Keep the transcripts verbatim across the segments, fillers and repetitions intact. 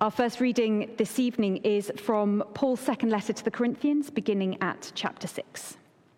Our first reading this evening is from Paul's second letter to the Corinthians, beginning at chapter six.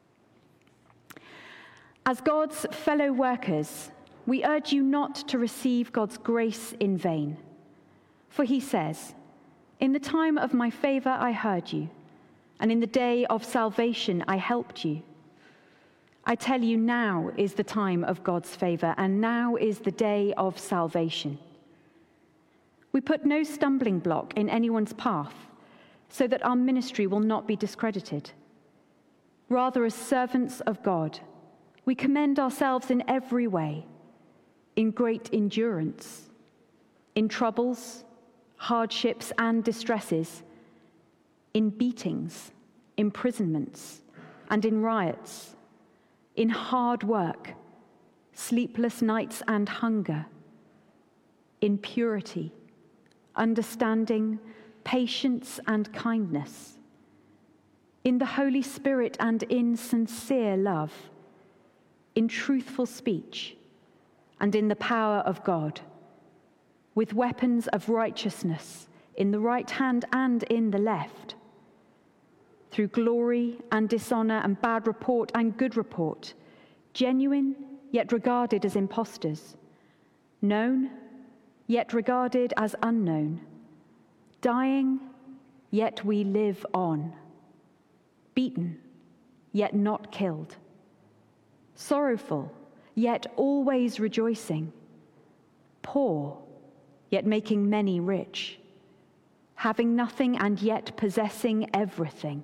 As God's fellow workers, we urge you not to receive God's grace in vain. For he says, "In the time of my favor I heard you, and in the day of salvation I helped you." I tell you, now is the time of God's favor, and now is the day of salvation. We put no stumbling block in anyone's path, so that our ministry will not be discredited. Rather, as servants of God, we commend ourselves in every way, in great endurance, in troubles, hardships, and distresses, in beatings, imprisonments, and in riots, in hard work, sleepless nights and hunger, in purity, understanding, patience, and kindness, in the Holy Spirit and in sincere love, in truthful speech, and in the power of God, with weapons of righteousness in the right hand and in the left, through glory and dishonor and bad report and good report, genuine yet regarded as impostors, known yet regarded as unknown, dying, yet we live on, beaten, yet not killed, sorrowful, yet always rejoicing, poor, yet making many rich, having nothing and yet possessing everything.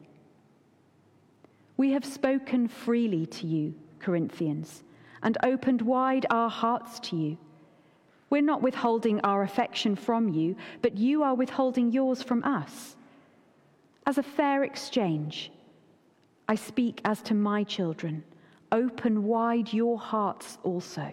We have spoken freely to you, Corinthians, and opened wide our hearts to you. We're not withholding our affection from you, but you are withholding yours from us. As a fair exchange, I speak as to my children. Open wide your hearts also.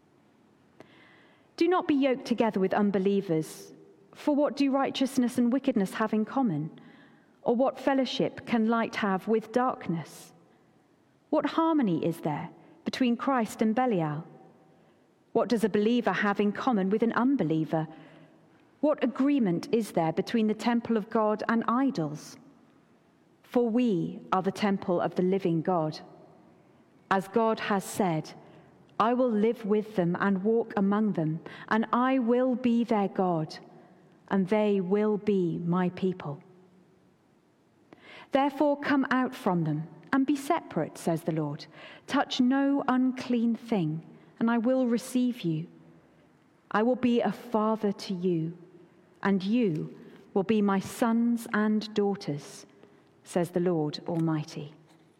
Do not be yoked together with unbelievers, for what do righteousness and wickedness have in common? Or what fellowship can light have with darkness? What harmony is there between Christ and Belial? What does a believer have in common with an unbeliever? What agreement is there between the temple of God and idols? For we are the temple of the living God. As God has said, I will live with them and walk among them, and I will be their God, and they will be my people. Therefore come out from them and be separate, says the Lord. Touch no unclean thing, and I will receive you. I will be a father to you, and you will be my sons and daughters, says the Lord Almighty.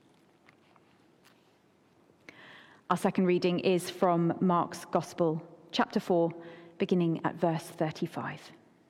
Our second reading is from Mark's Gospel, chapter four, beginning at verse thirty-five.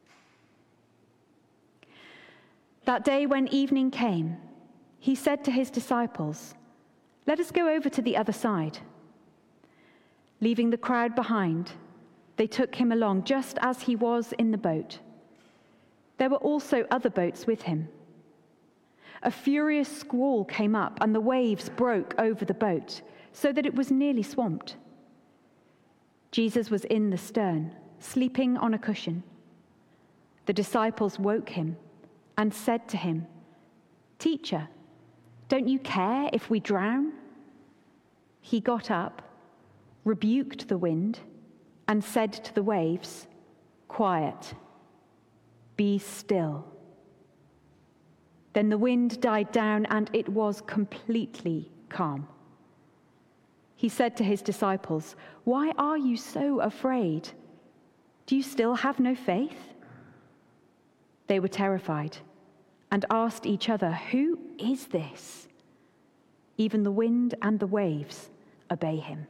That day when evening came, he said to his disciples, "Let us go over to the other side." Leaving the crowd behind, they took him along just as he was in the boat. There were also other boats with him. A furious squall came up, and the waves broke over the boat, so that it was nearly swamped. Jesus was in the stern, sleeping on a cushion. The disciples woke him and said to him, "Teacher, don't you care if we drown?" He got up, rebuked the wind, and said to the waves, "Quiet, be still." Then the wind died down, and it was completely calm. He said to his disciples, "Why are you so afraid? Do you still have no faith?" They were terrified and asked each other, "Who is this? Even the wind and the waves obey him."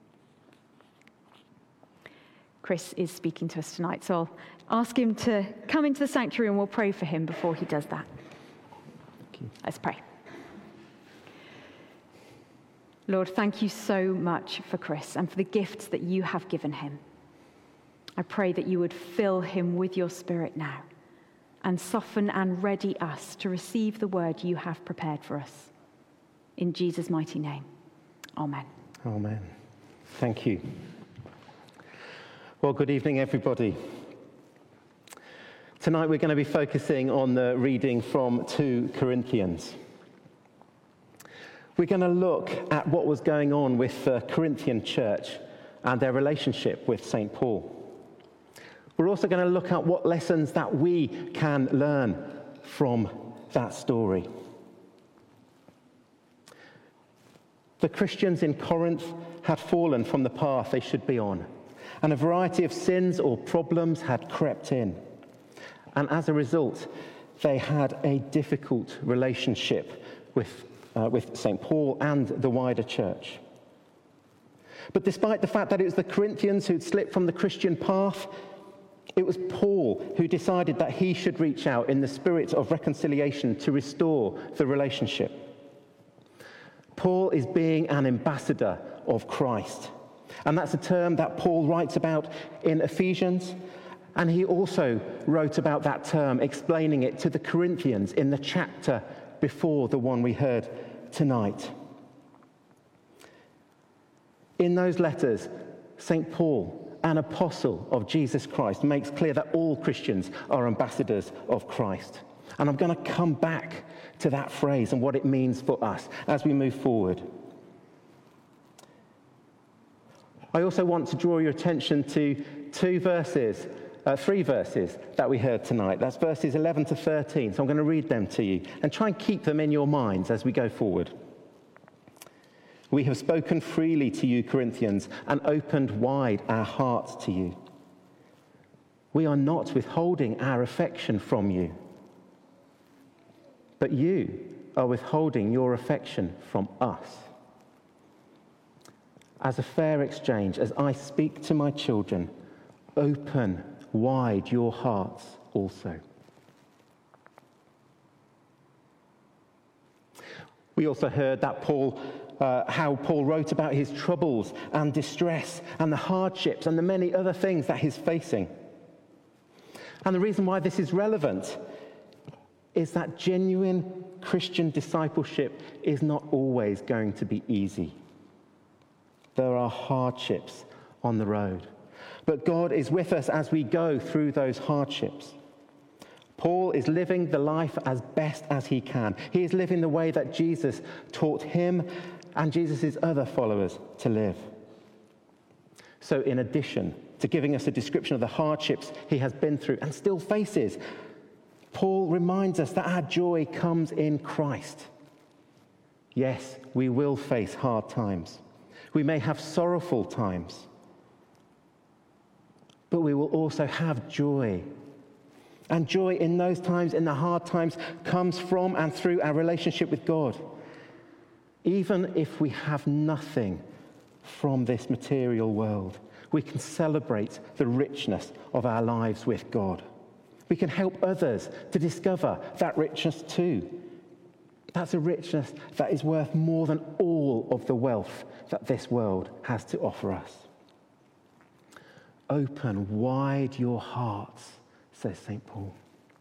Chris is speaking to us tonight, so I'll ask him to come into the sanctuary and we'll pray for him before he does that. Thank you. Let's pray. Lord, thank you so much for Chris and for the gifts that you have given him. I pray that you would fill him with your Spirit now and soften and ready us to receive the word you have prepared for us. In Jesus' mighty name, amen. Amen. Thank you. Well, good evening, everybody. Tonight we're going to be focusing on the reading from Second Corinthians. We're going to look at what was going on with the Corinthian church and their relationship with Saint Paul. We're also going to look at what lessons that we can learn from that story. The Christians in Corinth had fallen from the path they should be on, and a variety of sins or problems had crept in. And as a result, they had a difficult relationship with, uh, with Saint Paul and the wider church. But despite the fact that it was the Corinthians who'd slipped from the Christian path, it was Paul who decided that he should reach out in the spirit of reconciliation to restore the relationship. Paul is being an ambassador of Christ. And that's a term that Paul writes about in Ephesians. And he also wrote about that term, explaining it to the Corinthians in the chapter before the one we heard tonight. In those letters, Saint Paul, an apostle of Jesus Christ, makes clear that all Christians are ambassadors of Christ. And I'm going to come back to that phrase and what it means for us as we move forward. I also want to draw your attention to two verses, uh, three verses that we heard tonight. That's verses eleven to thirteen. So I'm going to read them to you and try and keep them in your minds as we go forward. We have spoken freely to you, Corinthians, and opened wide our hearts to you. We are not withholding our affection from you, but you are withholding your affection from us. As a fair exchange, as I speak to my children, open wide your hearts also. We also heard that Paul, uh, how Paul wrote about his troubles and distress and the hardships and the many other things that he's facing. And the reason why this is relevant is that genuine Christian discipleship is not always going to be easy. There are hardships on the road. But God is with us as we go through those hardships. Paul is living the life as best as he can. He is living the way that Jesus taught him and Jesus' other followers to live. So in addition to giving us a description of the hardships he has been through and still faces, Paul reminds us that our joy comes in Christ. Yes, we will face hard times. We may have sorrowful times, but we will also have joy. And joy in those times, in the hard times, comes from and through our relationship with God. Even if we have nothing from this material world, we can celebrate the richness of our lives with God. We can help others to discover that richness too. That's a richness that is worth more than all of the wealth that this world has to offer us. Open wide your hearts, says Saint Paul.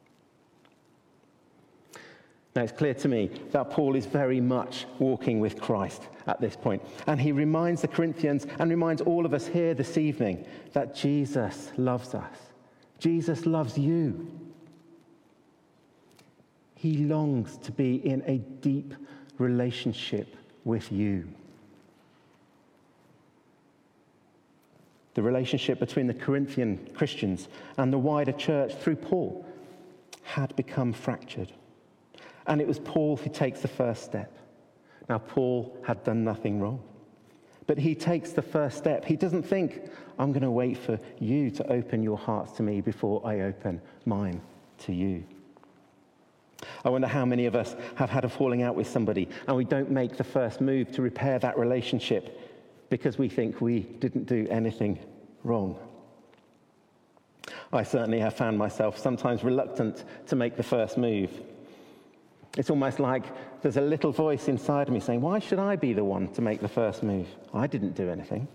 Now, it's clear to me that Paul is very much walking with Christ at this point. And he reminds the Corinthians and reminds all of us here this evening that Jesus loves us. Jesus loves you. He longs to be in a deep relationship with you. The relationship between the Corinthian Christians and the wider church through Paul had become fractured. And it was Paul who takes the first step. Now, Paul had done nothing wrong. But he takes the first step. He doesn't think, I'm going to wait for you to open your hearts to me before I open mine to you. I wonder how many of us have had a falling out with somebody and we don't make the first move to repair that relationship because we think we didn't do anything wrong. I certainly have found myself sometimes reluctant to make the first move. It's almost like there's a little voice inside of me saying, why should I be the one to make the first move? I didn't do anything.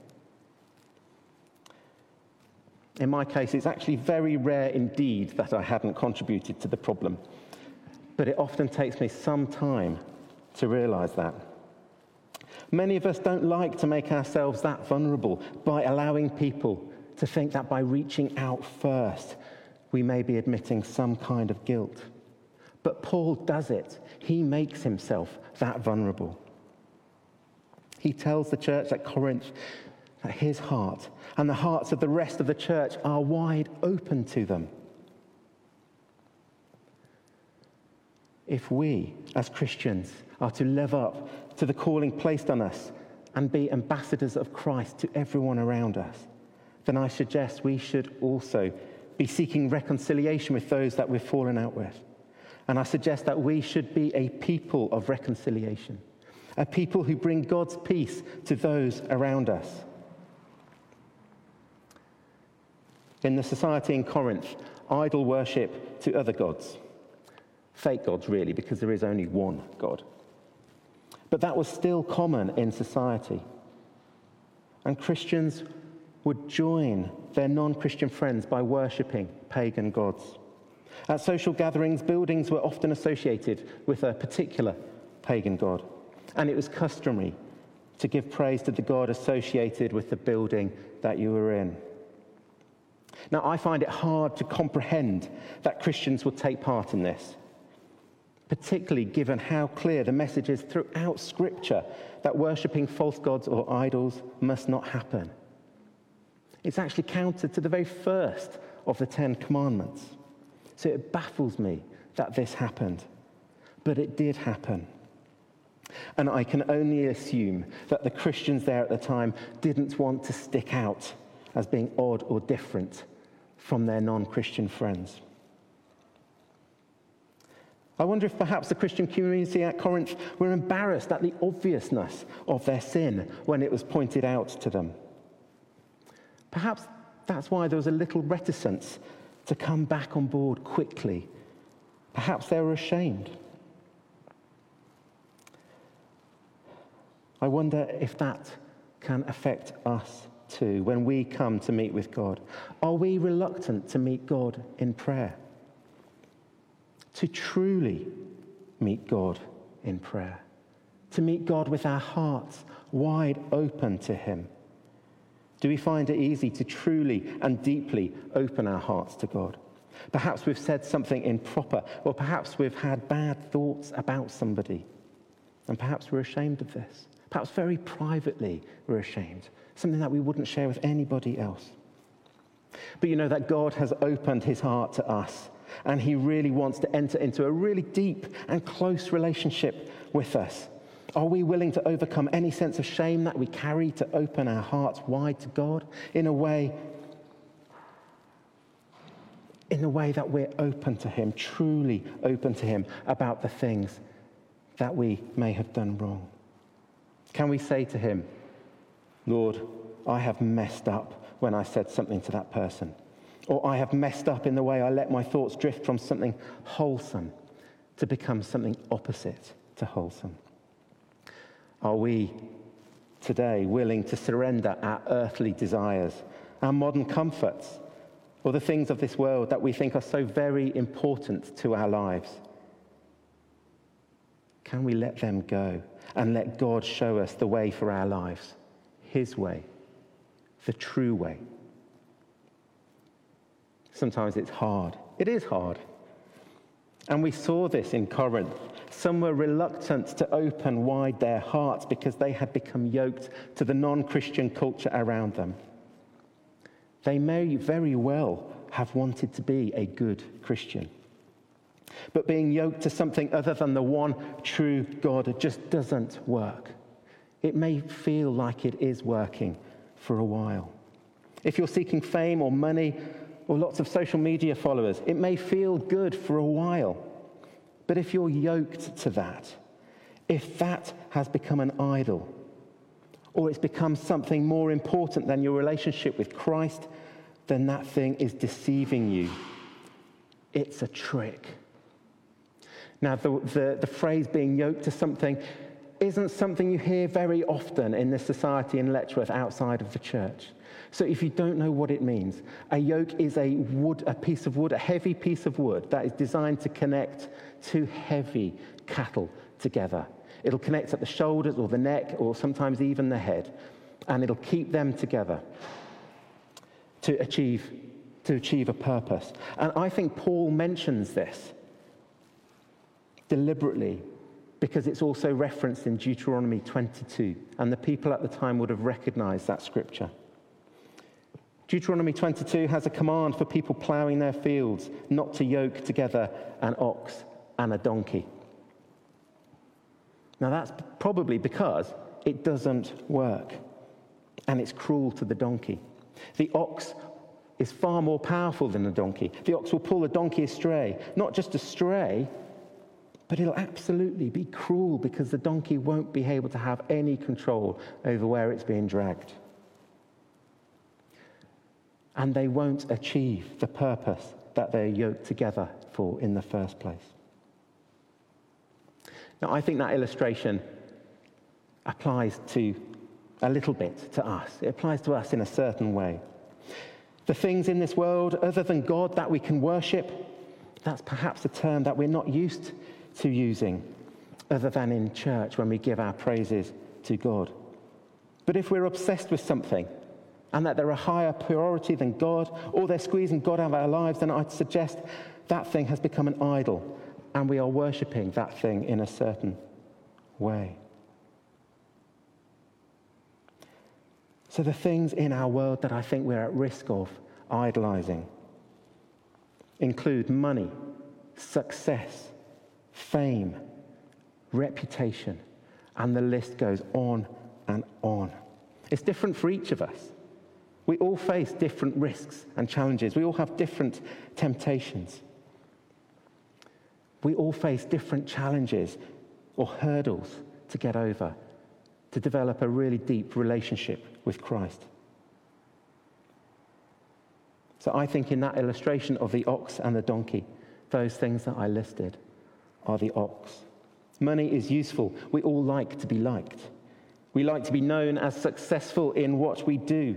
In my case, it's actually very rare indeed that I hadn't contributed to the problem. But it often takes me some time to realize that. Many of us don't like to make ourselves that vulnerable by allowing people to think that by reaching out first, we may be admitting some kind of guilt. But Paul does it. He makes himself that vulnerable. He tells the church at Corinth that his heart and the hearts of the rest of the church are wide open to them. If we, as Christians, are to live up to the calling placed on us and be ambassadors of Christ to everyone around us, then I suggest we should also be seeking reconciliation with those that we've fallen out with. And I suggest that we should be a people of reconciliation, a people who bring God's peace to those around us. In the society in Corinth, idol worship to other gods. Fake gods, really, because there is only one God. But that was still common in society. And Christians would join their non-Christian friends by worshipping pagan gods. At social gatherings, buildings were often associated with a particular pagan god. And it was customary to give praise to the god associated with the building that you were in. Now, I find it hard to comprehend that Christians would take part in this, particularly given how clear the message is throughout Scripture that worshipping false gods or idols must not happen. It's actually counter to the very first of the Ten Commandments. So it baffles me that this happened. But it did happen. And I can only assume that the Christians there at the time didn't want to stick out as being odd or different from their non-Christian friends. I wonder if perhaps the Christian community at Corinth were embarrassed at the obviousness of their sin when it was pointed out to them. Perhaps that's why there was a little reticence to come back on board quickly. Perhaps they were ashamed. I wonder if that can affect us too when we come to meet with God. Are we reluctant to meet God in prayer? To truly meet God in prayer? To meet God with our hearts wide open to Him? Do we find it easy to truly and deeply open our hearts to God? Perhaps we've said something improper, or perhaps we've had bad thoughts about somebody, and perhaps we're ashamed of this. Perhaps very privately we're ashamed, something that we wouldn't share with anybody else. But you know that God has opened His heart to us, and He really wants to enter into a really deep and close relationship with us. Are we willing to overcome any sense of shame that we carry to open our hearts wide to God in a way, in a way that we're open to Him, truly open to Him about the things that we may have done wrong? Can we say to Him, Lord, I have messed up when I said something to that person, or I have messed up in the way I let my thoughts drift from something wholesome to become something opposite to wholesome? Are we today willing to surrender our earthly desires, our modern comforts, or the things of this world that we think are so very important to our lives? Can we let them go and let God show us the way for our lives, His way, the true way? Sometimes it's hard. It is hard. And we saw this in Corinth. Some were reluctant to open wide their hearts because they had become yoked to the non-Christian culture around them. They may very well have wanted to be a good Christian. But being yoked to something other than the one true God just doesn't work. It may feel like it is working for a while. If you're seeking fame or money or lots of social media followers, it may feel good for a while. But if you're yoked to that, if that has become an idol, or it's become something more important than your relationship with Christ, then that thing is deceiving you. It's a trick. Now, the, the, the phrase being yoked to something isn't something you hear very often in this society in Letchworth outside of the church. So if you don't know what it means, a yoke is a wood, a piece of wood, a heavy piece of wood that is designed to connect two heavy cattle together. It'll connect at the shoulders or the neck or sometimes even the head, and it'll keep them together to achieve to achieve a purpose. And I think Paul mentions this deliberately because it's also referenced in Deuteronomy twenty-two, and the people at the time would have recognized that scripture. Deuteronomy twenty-two has a command for people ploughing their fields not to yoke together an ox and a donkey. Now that's probably because it doesn't work, and it's cruel to the donkey. The ox is far more powerful than the donkey. The ox will pull the donkey astray, not just astray, but it'll absolutely be cruel because the donkey won't be able to have any control over where it's being dragged. And they won't achieve the purpose that they're yoked together for in the first place. Now, I think that illustration applies to a little bit to us. It applies to us in a certain way. The things in this world, other than God, that we can worship, that's perhaps a term that we're not used to using, other than in church when we give our praises to God. But if we're obsessed with something, and that they're a higher priority than God, or they're squeezing God out of our lives, then I'd suggest that thing has become an idol, and we are worshipping that thing in a certain way. So the things in our world that I think we're at risk of idolizing include money, success, fame, reputation, and the list goes on and on. It's different for each of us. We all face different risks and challenges. We all have different temptations. We all face different challenges or hurdles to get over, to develop a really deep relationship with Christ. So I think in that illustration of the ox and the donkey, those things that I listed are the ox. Money is useful. We all like to be liked. We like to be known as successful in what we do.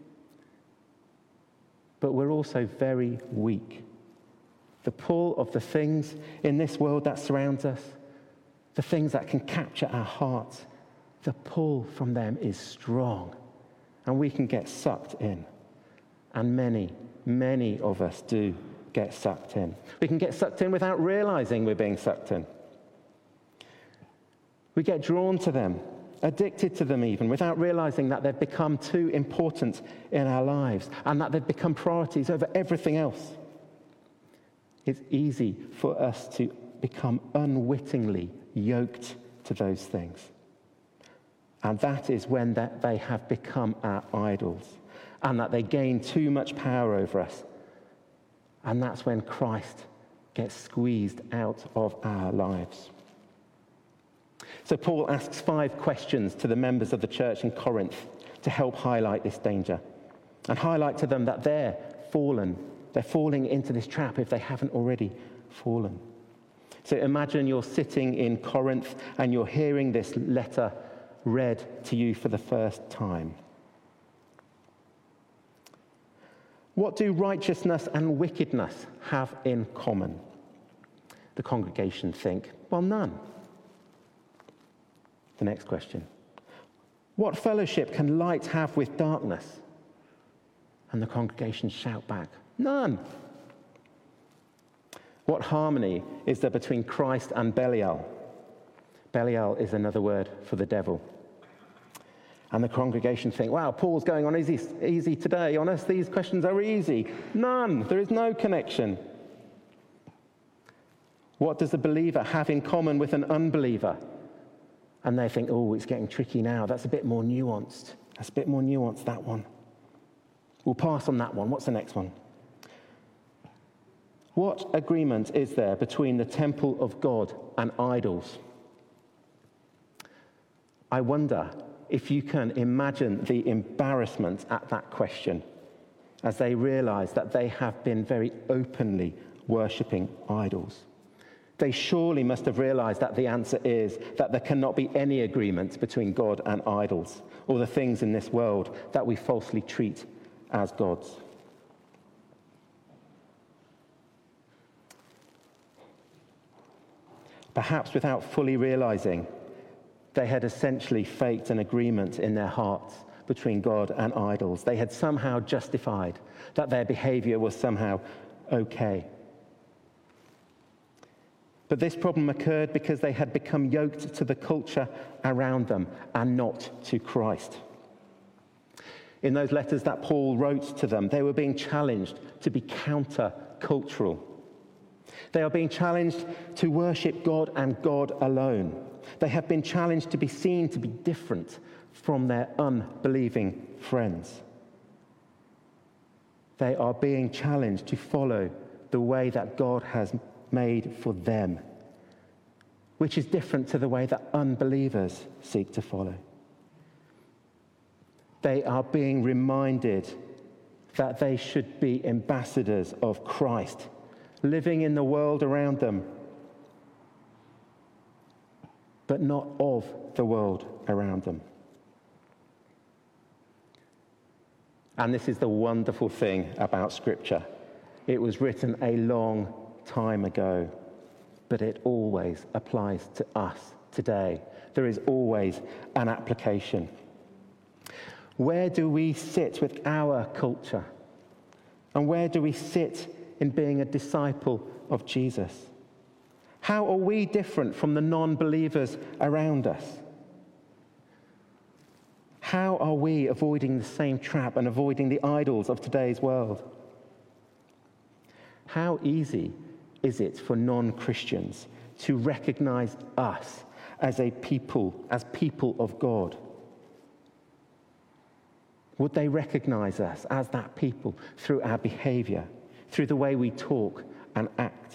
But we're also very weak. The pull of the things in this world that surrounds us, the things that can capture our hearts, the pull from them is strong, and we can get sucked in. And many, many of us do get sucked in. We can get sucked in without realizing we're being sucked in. We get drawn to them, addicted to them even, without realizing that they've become too important in our lives and that they've become priorities over everything else. It's easy for us to become unwittingly yoked to those things. And that is when that they have become our idols and that they gain too much power over us. And that's when Christ gets squeezed out of our lives. So Paul asks five questions to the members of the church in Corinth to help highlight this danger and highlight to them that they're fallen. They're falling into this trap if they haven't already fallen. So imagine you're sitting in Corinth and you're hearing this letter read to you for the first time. What do righteousness and wickedness have in common? The congregation think, well, none. The next question. What fellowship can light have with darkness? And the congregation shout back, none. What harmony is there between Christ and Belial? Belial is another word for the devil. And the congregation think, wow, Paul's going on easy, easy today on us. These questions are easy. None. There is no connection. What does a believer have in common with an unbeliever? And they think, oh, it's getting tricky now. That's a bit more nuanced. That's a bit more nuanced, that one. We'll pass on that one. What's the next one? What agreement is there between the temple of God and idols? I wonder if you can imagine the embarrassment at that question as they realize that they have been very openly worshipping idols. They surely must have realized that the answer is that there cannot be any agreement between God and idols, or the things in this world that we falsely treat as gods. Perhaps without fully realizing, they had essentially faked an agreement in their hearts between God and idols. They had somehow justified that their behavior was somehow okay. But this problem occurred because they had become yoked to the culture around them and not to Christ. In those letters that Paul wrote to them, they were being challenged to be counter-cultural. They are being challenged to worship God and God alone. They have been challenged to be seen to be different from their unbelieving friends. They are being challenged to follow the way that God has made for them, which is different to the way that unbelievers seek to follow. They are being reminded that they should be ambassadors of Christ, living in the world around them, but not of the world around them. And this is the wonderful thing about Scripture. It was written a long time ago, but it always applies to us today. There is always an application. Where do we sit with our culture? And where do we sit in being a disciple of Jesus? How are we different from the non-believers around us? How are we avoiding the same trap and avoiding the idols of today's world? How easy is it for non-Christians to recognize us as a people, as people of God? Would they recognize us as that people through our behavior, through the way we talk and act?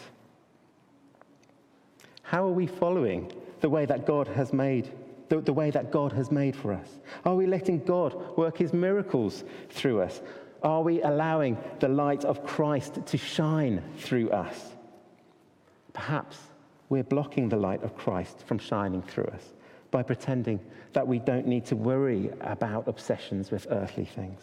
How are we following the way that God has made, the, the way that God has made for us? Are we letting God work his miracles through us? Are we allowing the light of Christ to shine through us? Perhaps we're blocking the light of Christ from shining through us by pretending that we don't need to worry about obsessions with earthly things.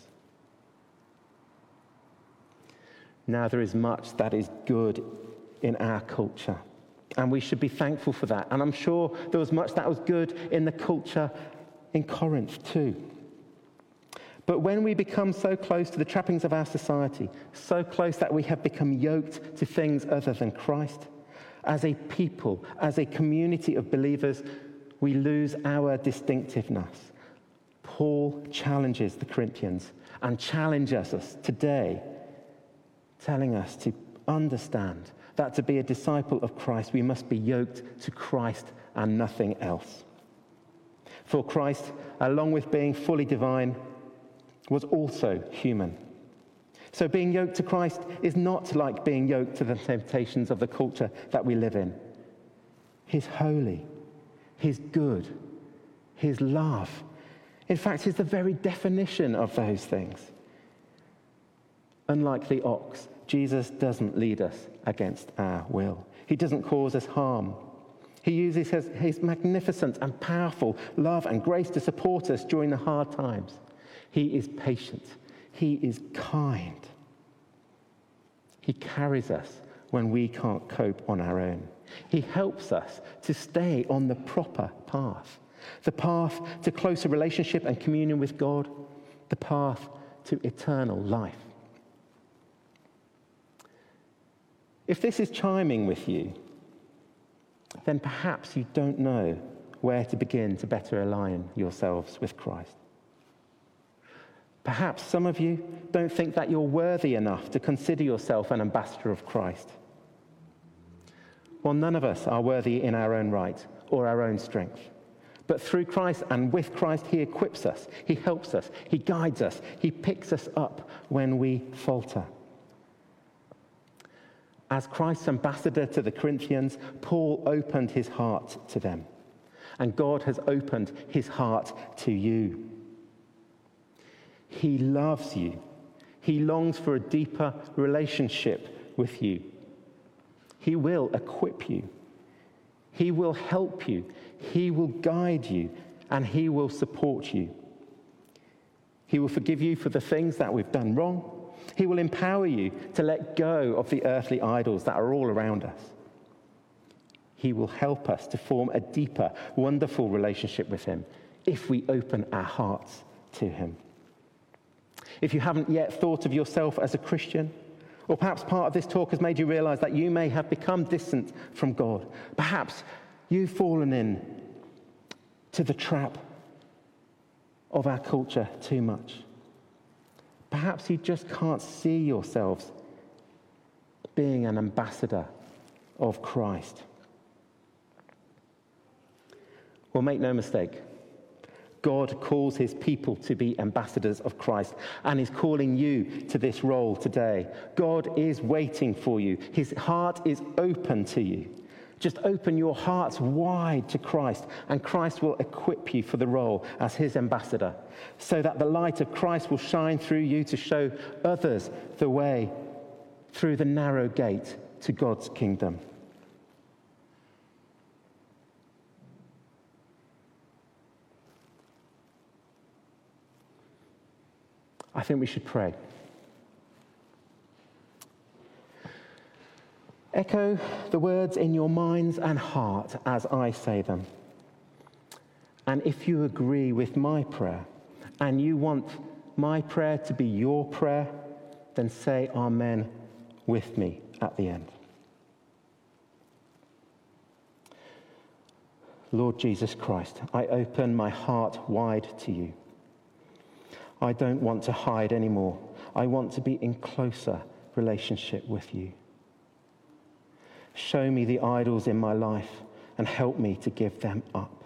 Now, there is much that is good in our culture, and we should be thankful for that. And I'm sure there was much that was good in the culture in Corinth too. But when we become so close to the trappings of our society, so close that we have become yoked to things other than Christ, as a people, as a community of believers, we lose our distinctiveness. Paul challenges the Corinthians and challenges us today, telling us to understand that to be a disciple of Christ, we must be yoked to Christ and nothing else. For Christ, along with being fully divine, was also human. So being yoked to Christ is not like being yoked to the temptations of the culture that we live in. He's holy. He's good. His love. In fact, he's the very definition of those things. Unlike the ox, Jesus doesn't lead us against our will. He doesn't cause us harm. He uses his, his magnificent and powerful love and grace to support us during the hard times. He is patient. He is kind. He carries us when we can't cope on our own. He helps us to stay on the proper path, the path to closer relationship and communion with God, the path to eternal life. If this is chiming with you, then perhaps you don't know where to begin to better align yourselves with Christ. Perhaps some of you don't think that you're worthy enough to consider yourself an ambassador of Christ. Well, none of us are worthy in our own right or our own strength. But through Christ and with Christ, he equips us, he helps us, he guides us, he picks us up when we falter. As Christ's ambassador to the Corinthians, Paul opened his heart to them. And God has opened his heart to you. He loves you. He longs for a deeper relationship with you. He will equip you. He will help you. He will guide you. And he will support you. He will forgive you for the things that we've done wrong. He will empower you to let go of the earthly idols that are all around us. He will help us to form a deeper, wonderful relationship with him if we open our hearts to him. If you haven't yet thought of yourself as a Christian, or perhaps part of this talk has made you realize that you may have become distant from God, perhaps you've fallen in to the trap of our culture too much. Perhaps you just can't see yourselves being an ambassador of Christ. Well, make no mistake, God calls his people to be ambassadors of Christ and is calling you to this role today. God is waiting for you. His heart is open to you. Just open your hearts wide to Christ, and Christ will equip you for the role as his ambassador, so that the light of Christ will shine through you to show others the way through the narrow gate to God's kingdom. I think we should pray. Echo the words in your minds and heart as I say them. And if you agree with my prayer and you want my prayer to be your prayer, then say amen with me at the end. Lord Jesus Christ, I open my heart wide to you. I don't want to hide anymore. I want to be in closer relationship with you. Show me the idols in my life and help me to give them up.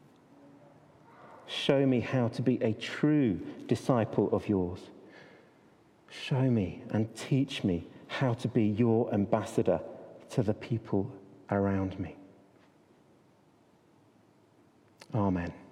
Show me how to be a true disciple of yours. Show me and teach me how to be your ambassador to the people around me. Amen.